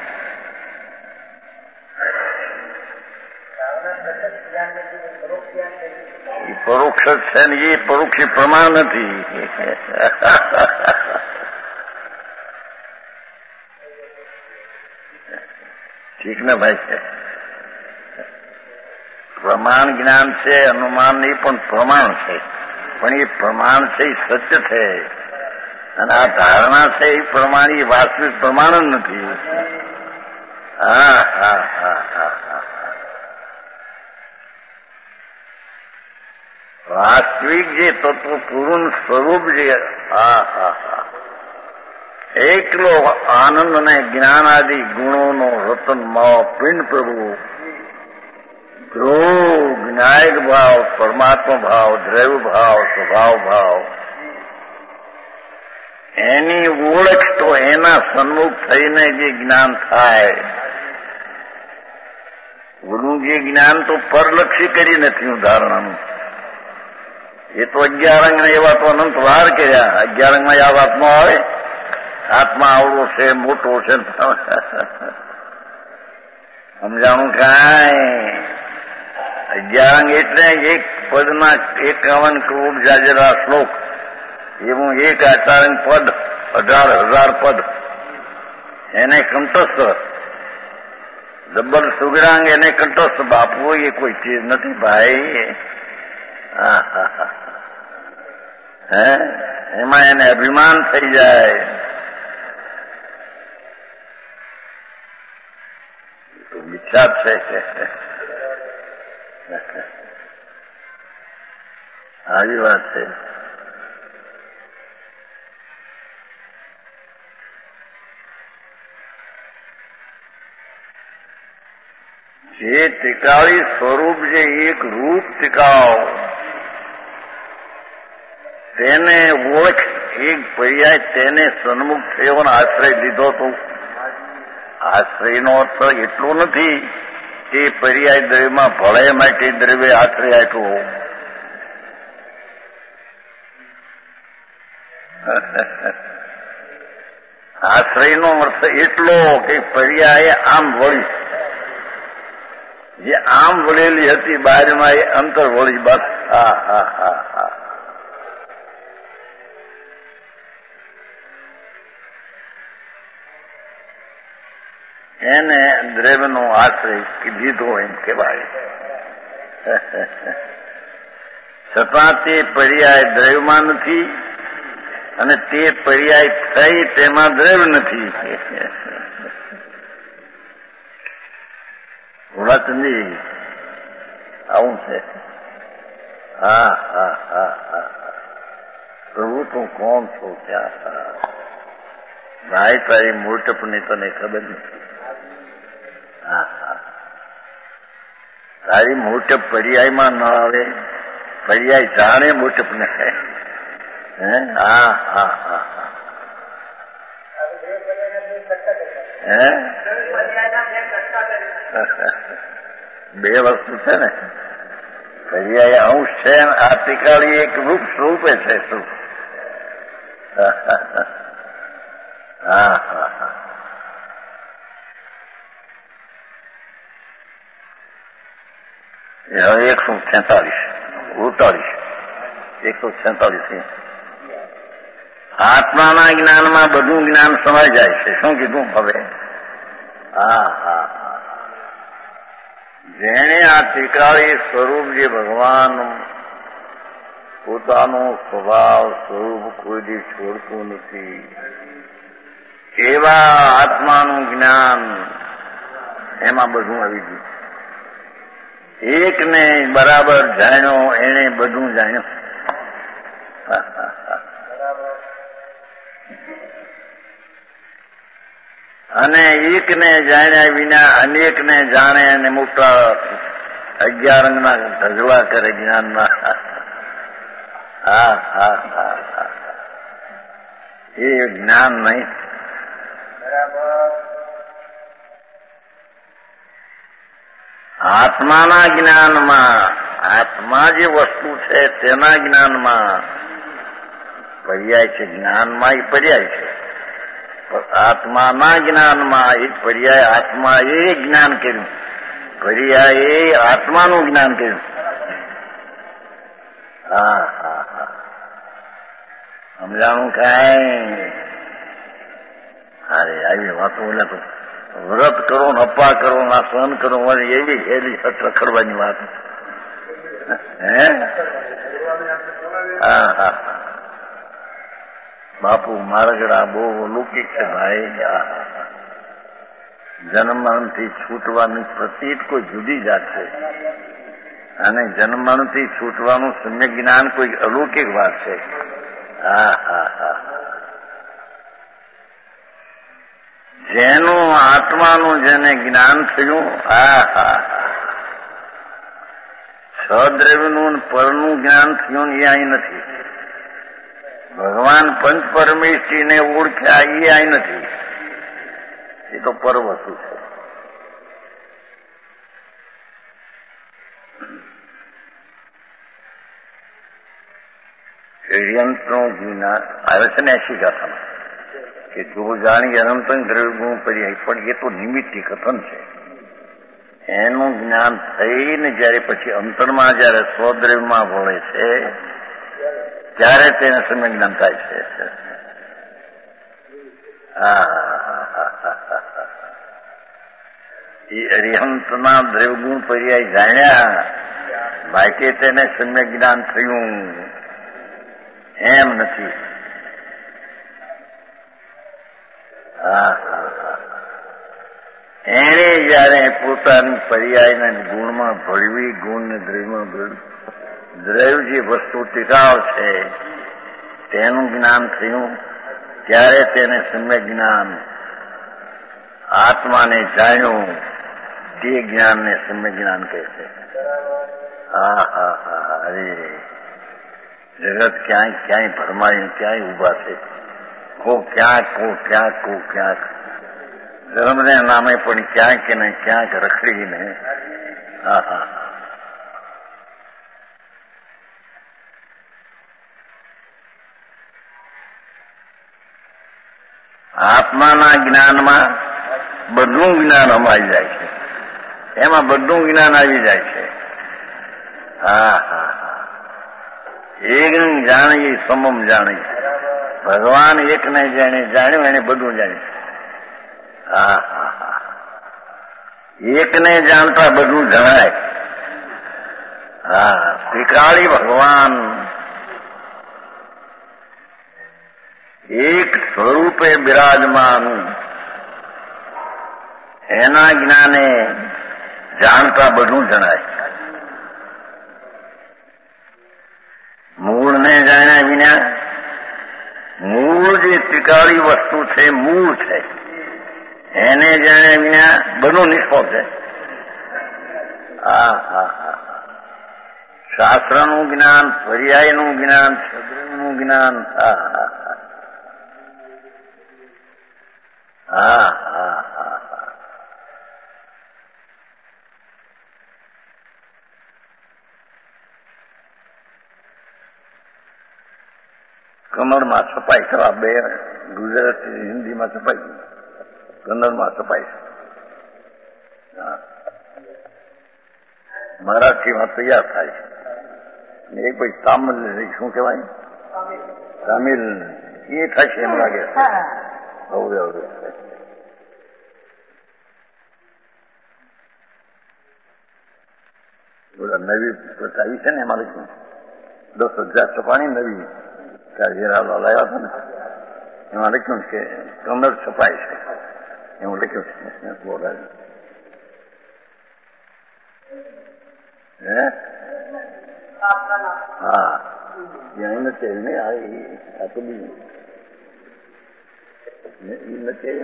એ પરોક્ષ છે ને, એ પરોક્ષ પ્રમાણ નથી. ઠીક ને ભાઈ? પ્રમાણ જ્ઞાન છે, અનુમાન નહીં, પણ પ્રમાણ છે. પણ એ પ્રમાણ છે એ સત્ય છે, અને આ ધારણા છે એ પ્રમાણ, એ વાસ્તવિક પ્રમાણ જ નથી. વાસ્તવિક જે તત્વ પૂરું સ્વરૂપ જે એકલો આનંદ અને જ્ઞાન આદિ ગુણોનો રતન માવ પિંડ પ્રભુ જો જ્ઞાયક ભાવ, પરમાત્મા ભાવ, દ્રૈવ ભાવ, સ્વભાવ ભાવ એની ઓળખ તો એના સન્મુખ થઈને જે જ્ઞાન થાય, ઓલું જે જ્ઞાન તો પરલક્ષી કરી નથી ઉદાહરણનું. એ તો 11 અંગને એવા તો અનંત વાર કર્યા. 11 અંગમાં આ વાતમાં આવે આત્મા આવડો છે, મોટો છે, સમજાણું કાંઈ. 11 અંગ એટલે એક પદના 51 કરોડ જાજરા શ્લોક, એવું એક આચાર્ય પદ 18,000 પદ એને કંઠસ્થ. જબ્બર સુગરાંગ એને કંઠસ્થ. બાપુ એ કોઈ ચીજ નથી ભાઈ. હે એમાં એને અભિમાન થઈ જાય. તો મિથ્યા છે. આવી વાત છે. જે ટીકાળી સ્વરૂપ જે એક રૂપ ટીકાવ તેને ઓળખ એક પર્યાય તેને સન્મુખ થયો ને આશ્રય લીધો તો આશ્રયનો અર્થ એટલો નથી કે પર્યાય દ્રવ્યમાં ભળે માટે દ્રવ્ય આશ્રય આપ્યો. આશ્રયનો અર્થ એટલો કે પર્યાય આમ વળી, જે આમ વળેલી હતી બહારમાં એ અંતર વળી. બસ એને દ્રવ્યનો આશ્રય લીધો એમ કહેવાય. છતાં તે પર્યાય દ્રવ્યમાં નથી અને તે પર્યાય થઈ તેમાં દ્રવ્ય નથી. વચની આવું છે. પ્રભુ તું કોણ છો? ક્યાં ભાઈ તારી મોટપની તને ખબર નથી. તારી મોટપ પર્યાયમાં ન આવે. પર્યાય જાણે મોટપને. બે વસ્તુ છે ને. પર્યાય અંશ છે, આ ટીકાળી એક રૂપ સ્વરૂપે છે. શું? હવે 146 આત્માના જ્ઞાનમાં બધું જ્ઞાન સમાઈ જાય છે. શું કીધું હવે? જેણે આ ટીકાળી સ્વરૂપ જે ભગવાન પોતાનો સ્વભાવ સ્વરૂપ કોઈ દી છોડતું નથી એવા આત્માનું જ્ઞાન એમાં બધું આવી ગયું. એકને બરાબર જાણ્યો એને બધું જાણ્યું. અને એકને જાણ્યા વિના અનેકને જાણે અને મોટા 11 અંગના ઢગલા કરે જ્ઞાનના. એ જ્ઞાન નહીં. આત્માના જ્ઞાનમાં, આત્મા જે વસ્તુ છે તેના જ્ઞાનમાં પર્યાય છે. જ્ઞાનમાં એ પર્યાય છે. આત્માના જ્ઞાનમાં એક પર્યાય આત્માએ જ્ઞાન કર્યું, પર્યાયે આત્માનું જ્ઞાન કર્યું. સમજાણું કાંઈ? અરે આવી વાતો બોલે તો વ્રત કરો ને અપ્પા કરો ને સહન કરો, એવી હેલી રખડવાની વાત. બાપુ મારગડા બહુ લૌકિક છે ભાઈ. જન્મથી છૂટવાની પ્રતીત કોઈ જુદી જાત છે અને જન્મથી છૂટવાનું સમ્યક જ્ઞાન કોઈ અલૌકિક વાત છે. જેનું આત્માનું જેને જ્ઞાન થયું, સદ્રવ્યનું પરનું જ્ઞાન થયું એ અહીં નથી. ભગવાન પંચ પરમેશ્વરીને ઓળખ્યા એ અહીં નથી. એ તો પર વસ્તુ છે. ષડયંત્રનું જ્ઞાન આવે છે ને 80 ગાથામાં કે જો જાણી અનંત દ્રવ્ય ગુણ પર્યાય, પણ એ તો નિમિત્તિ કથન છે. એનું જ્ઞાન થઈને જયારે પછી અંતરમાં જયારે સ્વદ્રવ્યમાં ભળે છે ત્યારે તેને સમ્ય જ્ઞાન થાય છે. એ અરિહંતના દ્રવ્યગુણ પર્યાય જાણ્યા માટે તેને સમ્ય જ્ઞાન થયું એમ નથી. એને જયારે પોતાની પર્યાયના ગુણમાં ભળવી, ગુણ ને દ્રવ્યમાં ભળવી, દ્રવ્ય જે વસ્તુ ટિકાવ છે તેનું જ્ઞાન થયું ત્યારે તેને સમ્યક જ્ઞાન, આત્માને જાણ્યું તે જ્ઞાનને સમ્યક જ્ઞાન કહે છે. અરે જગત ક્યાંય ક્યાંય ભરમાઈને ક્યાંય ઉભા છે. કો ક્યાંક ધર્મને નામે પણ ક્યાંક ને ક્યાંક રખડીને આત્માના જ્ઞાનમાં બધું જ્ઞાન અમારી જાય છે. એમાં બધું જ્ઞાન આવી જાય છે. એક જાણી સમમ જાણી. ભગવાન એકને જાણે જાણ્યું એને બધું જાણ્યું. એકને જાણતા બધું જણાય. ત્રિકાળી ભગવાન એક સ્વરૂપે બિરાજમાન, એના જ્ઞાને જાણતા બધું જણાય. મૂળને જાણ્યા વિના, મૂળ જે ત્રિકાળી વસ્તુ છે, મૂળ છે, એને જાણ્યા વિના બધું નિષ્ફળ છે. શાસ્ત્રનું જ્ઞાન, પર્યાયનું જ્ઞાન, સદ્રનું જ્ઞાન, કન્નડમાં છપાઈ છે. આ બે ગુજરાતી હિન્દીમાં છપાઈ, કન્નડમાં છપાઈ છે. મરાઠીમાં તૈયાર થાય છે. એ કોઈ તામિલ શું કહેવાય, તામિલ એ થશે એમ લાગે. હવે નવી આવી છે ને એમાં લખ્યું 10,000 છપાણી નવી હીરાલાલ આવ્યા હતા ને એમાં લખ્યું કે કન્નડ છપાય છે એવું લખ્યું છે. બોલાય ત્યાં નથી ને આ તો બીજું નથી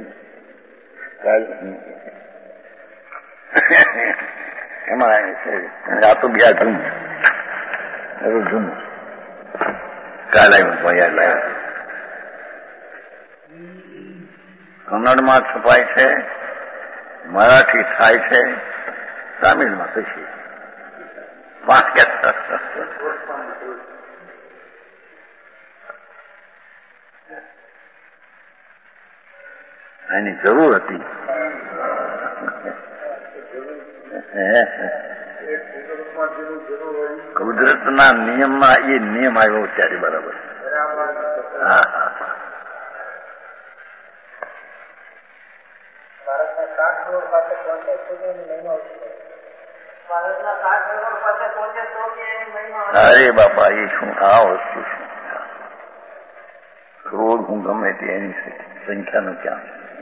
એમાં આ તો બીજા જૂનું જૂનું કાલ આવ્યું યાદ લાવ્યા. કન્નડમાં છપાય છે, મરાઠી થાય છે, તામિલમાં પછી એની જરૂર હતી. કુદરતના નિયમમાં એ નિયમ આવ્યો ત્યારે બરાબર. અરે બાપા એ શું આ વસ્તુ શું ક્રોધ હું ગમે તે એની સંખ્યાનું ક્યાં.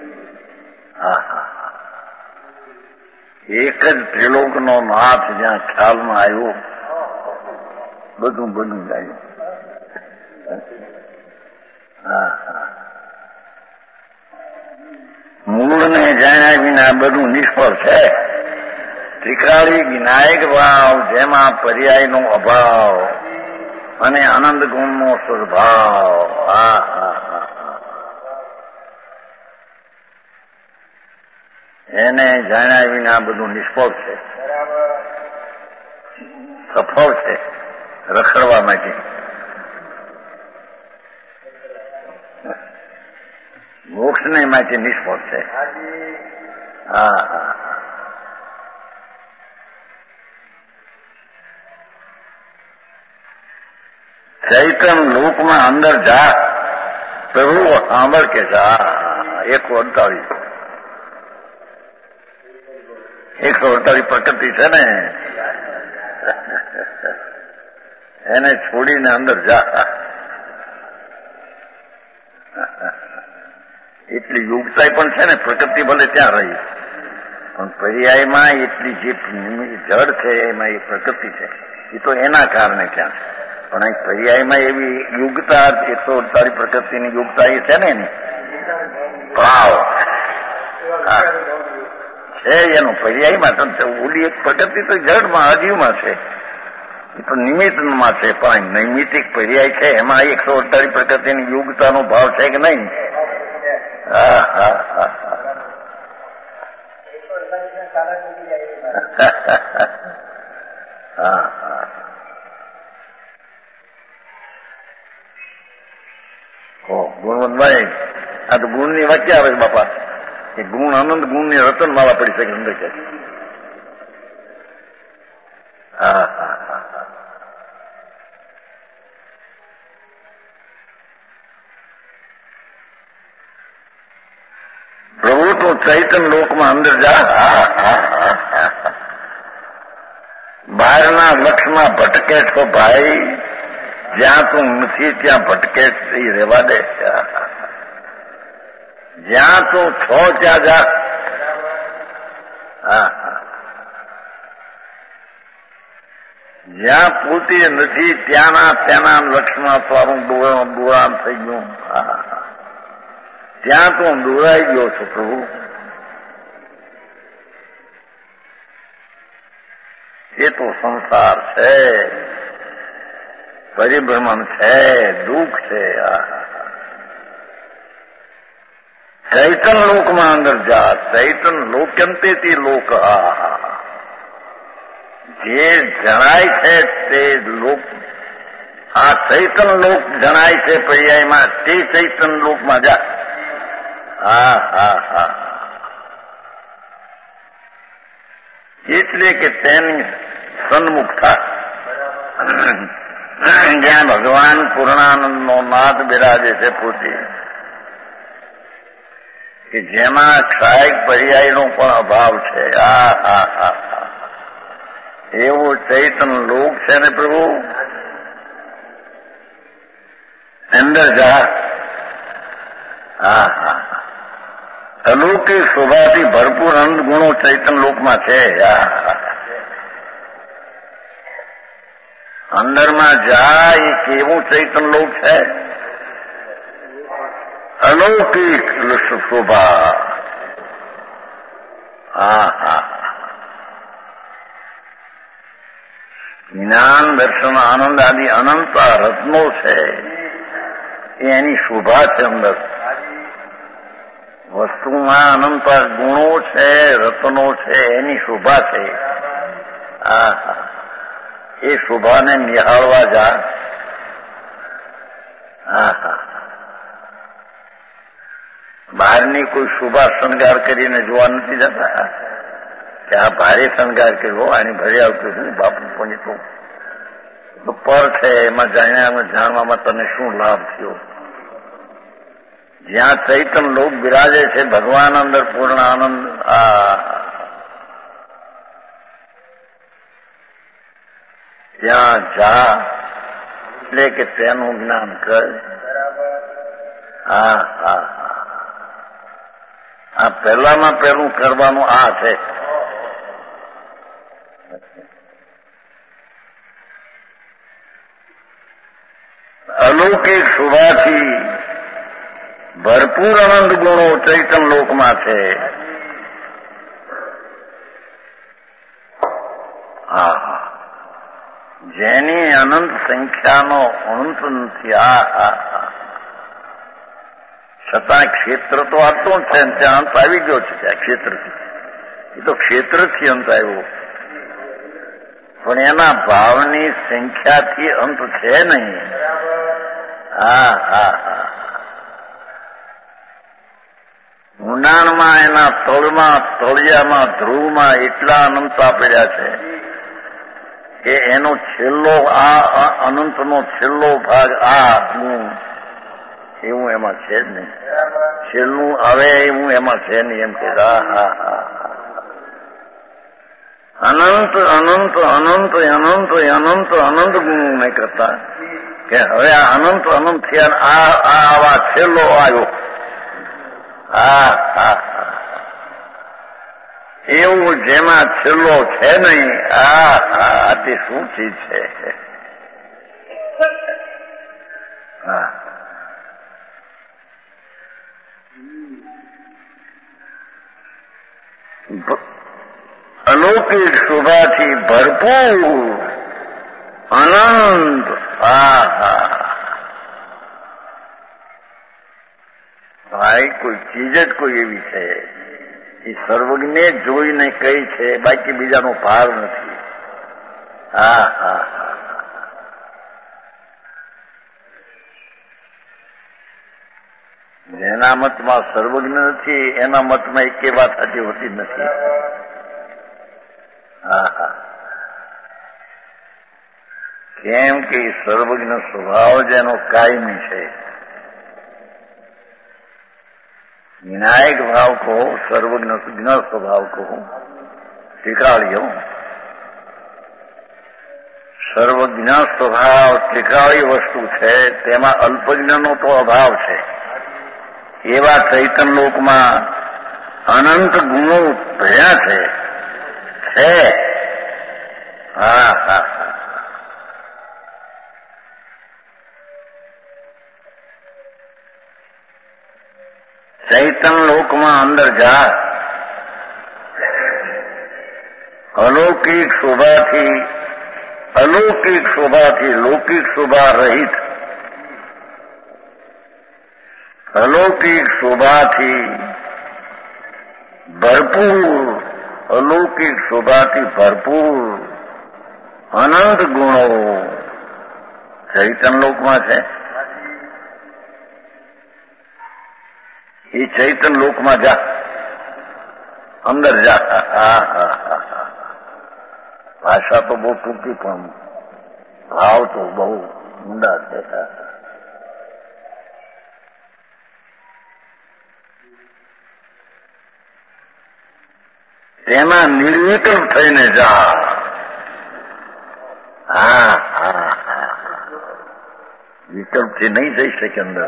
એક જ ત્રિલોકનો નાથ જ્યાં ખ્યાલમાં આવ્યો બધું જાયું. મૂળ પ્રભુને જાણ્યા વિના બધું નિષ્ફળ છે. ત્રિકાળી વિનાયક ભાવ, જેમાં પર્યાયનો અભાવ અને આનંદ ગુણનો સદભાવ. એને જાણ્યા વિના બધું નિષ્ફળ છે, સફળ છે રખડવા માટે. મોક્ષને માટે નિષ્ફળ છે. ચૈતન લોકમાં અંદર જા, પ્રભુ સાંભળ કે જા. 148 પ્રકૃતિ છે ને, એને છોડીને અંદર જા. એટલી યોગતા પણ છે ને, પ્રકૃતિ ભલે ત્યાં રહી, પણ પર્યાયમાં એટલી જે જડ છે એમાં એ પ્રકૃતિ છે, એ તો એના કારણે ત્યાં છે. પણ અહીં પર્યાયમાં એવી યોગતા 148 પ્રકૃતિની યોગતા એ છે ને એની ભાવ છે એનું પર્યાયમાં. ઓલી એક પ્રકૃતિ તો જડમાં અજીવમાં છે, એ તો નિમિત્તમાં છે, પણ નૈમિતિક પર્યાય છે એમાં 148 પ્રકૃતિની યોગતાનો ભાવ છે કે નહીં? ગુણવંતભાઈ, આ તો ગુણની વચ્ચે આવે છે બાપા. એ ગુણ આનંદ ગુણની રતન માળા પડી શકે અંદર કે. પ્રભુ તો ચૈતન લોકમાં અંદર જા. બહારના લક્ષમાં ભટકે છો ભાઈ, જ્યાં તું નથી ત્યાં ભટકે એ રહેવા દે. જ્યાં તું છો ત્યાં જા. જ્યાં પૂરતી નથી ત્યાંના તેના લક્ષમાં તારું દોરાણ થઈ ગયું. ત્યાં તું દોરાઈ ગયો છો પ્રભુ. એ તો સંસાર છે, પરિભ્રમણ છે, દુઃખ છે. ચૈતન લોકમાં અંદર જા. ચૈતન લોક્યંતેથી લોક. જે જણાય છે તે લોક, આ ચૈતન લોક જણાય છે પર્યાયમાં, તે ચૈતન લોકમાં જા. એટલે કે તેની સન્મુખ થા, જ્યાં ભગવાન પૂર્ણાનંદનો નાદ બિરાજે છે પોતે, કે જેમાં ક્ષાયક પર્યાયનો પણ અભાવ છે. એવો ચૈતન લોક છે ને પ્રભુ, અંદર જા. અલૌકિક શોભાથી ભરપૂર અનંત ગુણો ચૈતન લોકમાં છે. અંદરમાં જા. એ કેવું ચૈતન લોક છે? અલૌકિક શોભા. જ્ઞાન દર્શન આનંદ આદિ અનંત રત્નો છે, એની શોભા છે. અંદર વસ્તુમાં અનંત ગુણો છે, રત્નો છે, એની શોભા છે. એ શોભાને નિહાળવા જા. બહારની કોઈ શોભા શણગાર કરીને જોવા નથી જતા કે આ ભારે શણગાર કર્યો, આની ભરે આવતું બાપુ પણ તો પર છે, એમાં જાણવામાં તને શું લાભ થયો? જ્યાં ચૈતન લોક બિરાજે છે, ભગવાન અંદર પૂર્ણ આનંદ. ત્યાં જા. એટલે કે તેનું જ્ઞાન કર. આ પહેલામાં પહેલું કરવાનું આ છે. અલૌકિક શોભાથી ભરપૂર આનંદ ગુણો ચૈતન લોકમાં છે. જેની અનંત સંખ્યાનો અંત નથી. છતાં ક્ષેત્ર તો આટલું છે ને ત્યાં અંત આવી ગયો છે. ત્યાં ક્ષેત્રથી એ તો ક્ષેત્રથી અંત આવ્યો, પણ એના ભાવની સંખ્યાથી અંત છે નહીં. ઊંડાણમાં એના તળમાં, તળિયામાં, ધ્રુવમાં એટલા અનંતા પડ્યા છે કે એનો છેલ્લો આ અનંતનો છેલ્લો ભાગ આ ગુણ એવું એમાં છે જ નહીં. છેલ્લું આવે એવું એમાં છે નહીં. એમ કે અનંત અનંત અનંત અનંત અનંત અનંત ગુણ નહીં કરતા કે હવે આ અનંત અનંત થયા આવા છેલ્લો આવ્યો. એવું જેમાં છેલ્લો છે નહીં. આ તે શું ચીજ છે? અલૌકિક શોભાથી ભરપૂર અનંત. ભાઈ કોઈ ચીજ જ કોઈ એવી છે એ સર્વજ્ઞે જોઈને કઈ છે, બાકી બીજાનો ભાર નથી. જેના મતમાં સર્વજ્ઞ નથી એના મતમાં એકે વાત સાચી હોતી નથી. કેમ કે સર્વજ્ઞ સ્વભાવ જેનો કાયમી છે. विनायक भाव को सर्वज्ञ स्वभाव को ટીકાળ્યો. સર્વજ્ઞ સ્વભાવ ટીકાળી વસ્તુ છે, તેમાં અલ્પજ્ઞનો તો અભાવ છે. એવા ચૈતન લોકમાં અનંત ગુણો ભર્યા છે. ચૈતન લોકમાં અંદર જા. અલૌકિક શોભાથી લૌકિક શોભા રહિત, અલૌકિક શોભાથી ભરપૂર, અલૌકિક શોભાથી ભરપૂર અનંત ગુણો ચૈતન લોકમાં છે. એ ચૈતન લોકમાં જા, અંદર જા. ભાષા તો બહુ ટૂંકી પણ ભાવ તો બહુ ઊંડા છે. તેમાં નિર્વિકલ્પ થઈને જા. વિકલ્પથી નહીં જઈ શકે અંદર.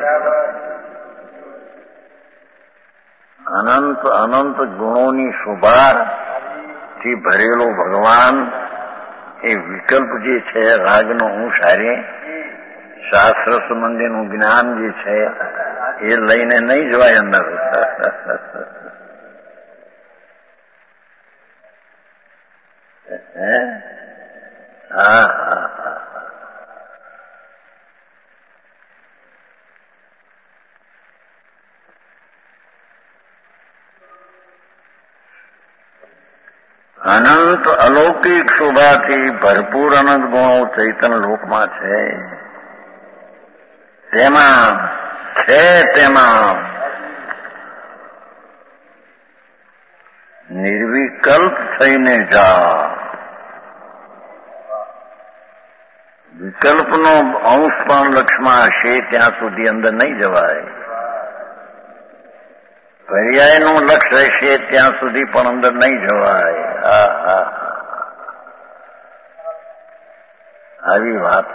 અનંત અનંત ગુણોની શોભાથી ભરેલો ભગવાન એ વિકલ્પ જે છે, રાગનો અંશ હારે શાસ્ત્ર સંબંધીનું જ્ઞાન જે છે એ લઈને નહીં જવાય અંદર. અનંત અલૌકિક શોભાથી ભરપૂર અનંત ગુણો ચૈતન લોકમાં છે. તેમાં નિર્વિકલ્પ થઈને જા. વિકલ્પનો અંશ પણ લક્ષમાં હશે ત્યાં સુધી અંદર નહીં જવાય. પર્યાયનું લક્ષ્ય હશે ત્યાં સુધી પણ અંદર નહીં જવાય. આવી વાત.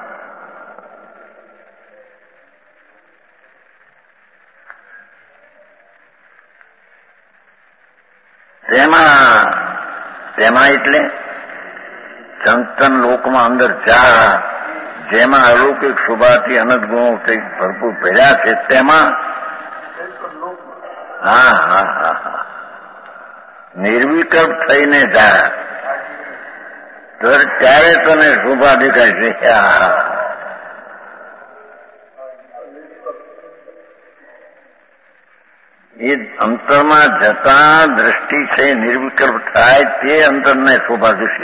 તેમાં એટલે ચંતન લોકમાં અંદર જા, જેમાં અલૌકિક શોભાથી અનંત ગુણો ભરપૂર ભર્યા છે. તેમાં નિર્વિકલ્પ થઈને જા. ત્યારે તને શોભા દેખાય છે. એ અંતરમાં જતા દ્રષ્ટિ છે નિર્વિકલ્પ થાય તે અંતરને શોભા દેશે.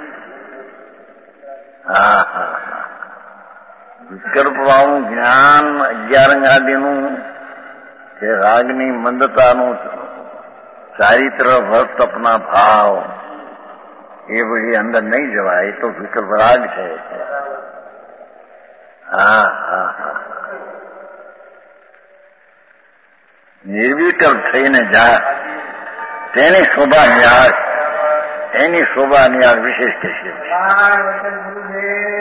વિકલ્પ વાળું જ્ઞાન 11 અંગ આદિનું કે રાગની મંદતાનું ચારિત્ર ભક્તપના ભાવ એ બધી અંદર નહીં જવાય. એ તો વિકલ્પ રાગ છે. નિર્વિકલ્પ થઈને જા તેની શોભા નિહાળ, એની શોભા નિહાળ વિશેષ કહેશે.